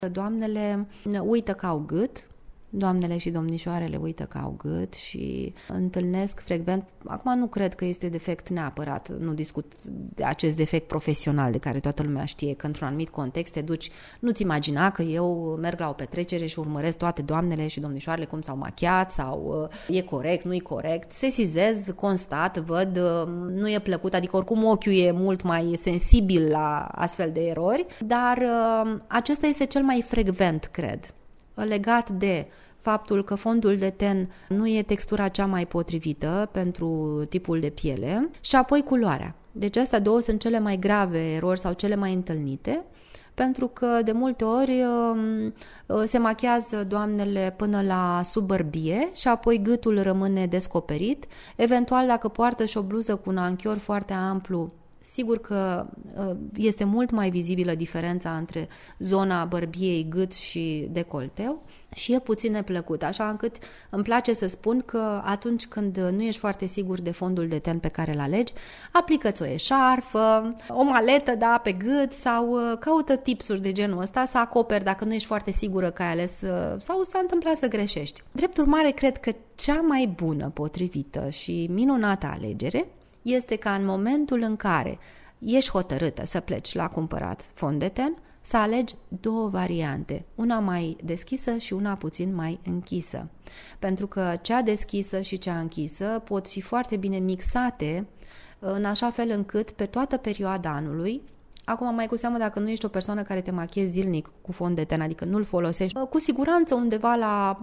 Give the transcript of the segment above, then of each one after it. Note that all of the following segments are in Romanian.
Doamnele uită că au gât, doamnele și domnișoarele uită că au gât și întâlnesc frecvent, acum nu cred că este defect neapărat, nu discut de acest defect profesional de care toată lumea știe că într-un anumit context te duci, nu-ți imagina că eu merg la o petrecere și urmăresc toate doamnele și domnișoarele cum s-au machiat sau e corect, nu e corect, sesizez, constat, văd, nu e plăcut, adică oricum ochiul e mult mai sensibil la astfel de erori, dar acesta este cel mai frecvent, cred, legat de faptul că fondul de ten nu e textura cea mai potrivită pentru tipul de piele și apoi culoarea. Deci astea două sunt cele mai grave erori sau cele mai întâlnite, pentru că de multe ori se machează doamnele până la sub bărbie și apoi gâtul rămâne descoperit. Eventual, dacă poartă și o bluză cu un anchior foarte amplu, sigur că este mult mai vizibilă diferența între zona bărbiei, gât și decolteu și e puțin neplăcut, așa încât îmi place să spun că atunci când nu ești foarte sigur de fondul de ten pe care îl alegi, aplică-ți o eșarfă, o maletă, da, pe gât sau caută tipsuri de genul ăsta să acoperi dacă nu ești foarte sigură că ai ales sau s-a întâmplat să greșești. Drept urmare, cred că cea mai bună, potrivită și minunată alegere este ca în momentul în care ești hotărâtă să pleci la cumpărat fond de ten, să alegi două variante, una mai deschisă și una puțin mai închisă. Pentru că cea deschisă și cea închisă pot fi foarte bine mixate în așa fel încât pe toată perioada anului, acum mai cu seamă dacă nu ești o persoană care te machiezi zilnic cu fond de ten, adică nu-l folosești, cu siguranță undeva la,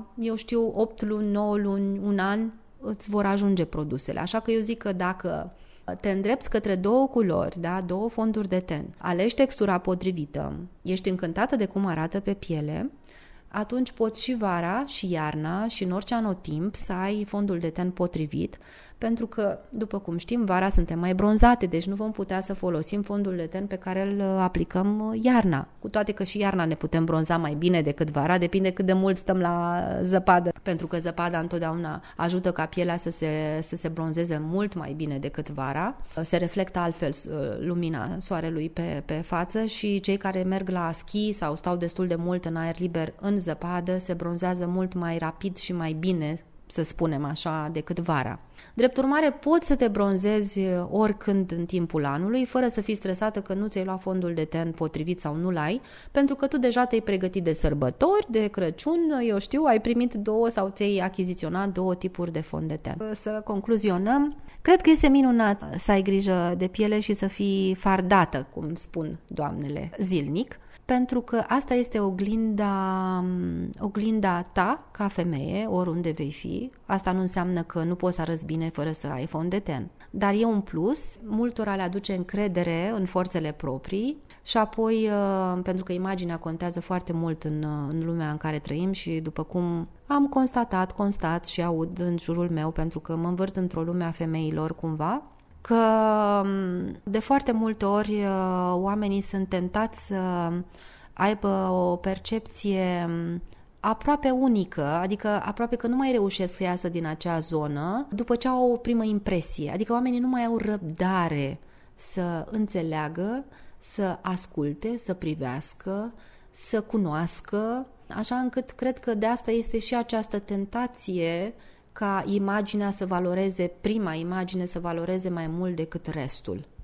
8 luni, 9 luni, un an, îți vor ajunge produsele. Așa că eu zic că dacă te îndrepți către două culori, da, două fonduri de ten, alegi textura potrivită, ești încântată de cum arată pe piele, atunci poți și vara și iarna și în orice anotimp să ai fondul de ten potrivit, pentru că, după cum știm, vara suntem mai bronzate, deci nu vom putea să folosim fondul de ten pe care îl aplicăm iarna. Cu toate că și iarna ne putem bronza mai bine decât vara, depinde cât de mult stăm la zăpadă, pentru că zăpada întotdeauna ajută ca pielea să se bronzeze mult mai bine decât vara. Se reflectă altfel lumina soarelui pe față și cei care merg la schi sau stau destul de mult în aer liber în zăpadă se bronzează mult mai rapid și mai bine, să spunem așa, decât vara. Drept urmare, poți să te bronzezi oricând în timpul anului, fără să fii stresată că nu ți-ai luat fondul de ten potrivit sau nu l-ai, pentru că tu deja te-ai pregătit de sărbători, de Crăciun, eu știu, ai primit două sau ți-ai achiziționat două tipuri de fond de ten. Să concluzionăm, cred că este minunat să ai grijă de piele și să fii fardată, cum spun doamnele, zilnic, pentru că asta este oglinda ta ca femeie, oriunde vei fi. Asta nu înseamnă că nu poți să arăți bine fără să ai fond de ten. Dar e un plus, multora le aduce încredere în forțele proprii și apoi, pentru că imaginea contează foarte mult în lumea în care trăim și după cum am constat și aud în jurul meu, pentru că mă învârt într-o lume a femeilor cumva, că de foarte multe ori oamenii sunt tentați să aibă o percepție aproape unică, adică aproape că nu mai reușesc să iasă din acea zonă după ce au o primă impresie. Adică oamenii nu mai au răbdare să înțeleagă, să asculte, să privească, să cunoască, așa încât cred că de asta este și această tentație ca imaginea să valoreze, prima imagine să valoreze mai mult decât restul.